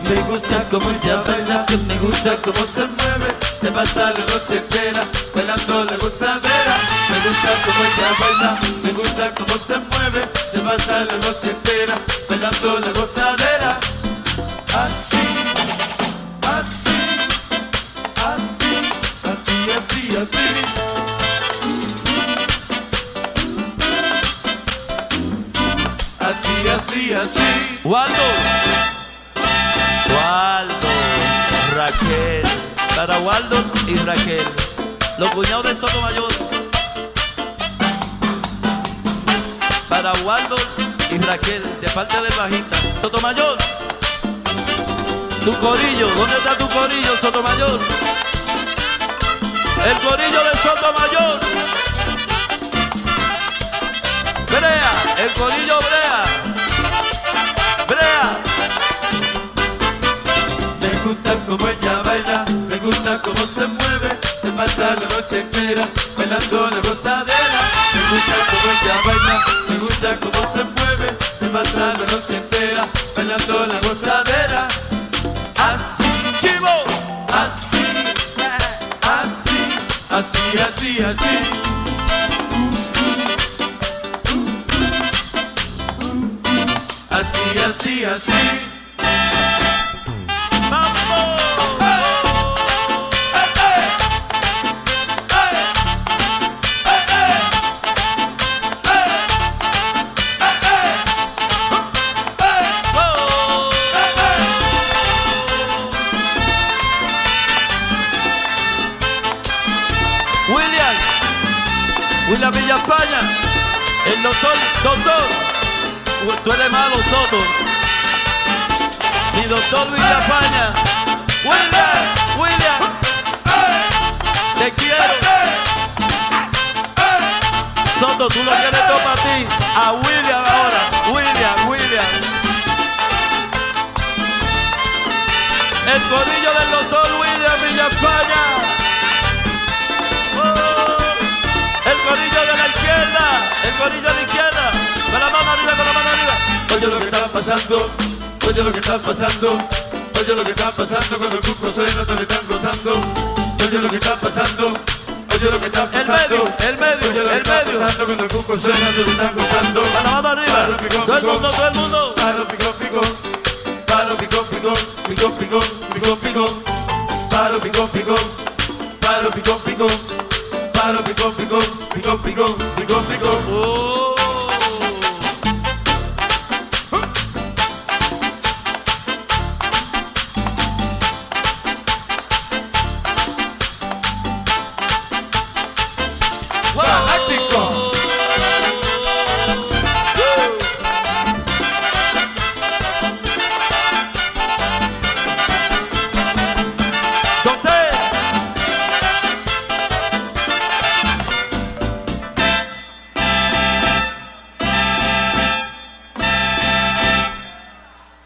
Me gusta como ella baila, me gusta como se mueve, se pasa la noche entera bailando la gozadera. Me gusta como ella baila, me gusta como se mueve, se pasa la noche entera bailando la gozadera. Así, así, así, así, así, así. Así, así, así. Waldo, Raquel, para Waldo y Raquel, los cuñados de Sotomayor. Para Waldo y Raquel, de parte del bajista. Sotomayor, tu corillo, ¿dónde está tu corillo, Sotomayor? El corillo de Sotomayor. Brea, el corillo Brea. Brea. Me gusta como ella baila, me gusta como se mueve, se pasa la noche entera bailando la gozadera. Me gusta como ella baila, me gusta como se mueve, se pasa la noche entera bailando la gozadera. Así, Chivo, así, así, así, así, así. Así, así, así. ¡vamos! William Villafaña, el doctor, tú eres malo, Soto. Mi doctor Villafaña, William, te quiero. Soto, tú lo quieres todo para ti. A William ahora, William. El corillo del doctor William Villafaña. El corillo de la izquierda, el corillo de la izquierda, con la mano arriba, con la mano arriba. Oye lo que está pasando, oye lo que está pasando, oye lo que está pasando con el grupo Seno, te lo están gozando. Oye lo que está pasando, oye lo que está pasando. El medio, oye lo que está pasando con el grupo Seno, te lo están gozando. Con la mano arriba, todo el mundo. Palo, picón, picón, palo, picón, picón, picón, picón, picón, picón, palo, picón, picón,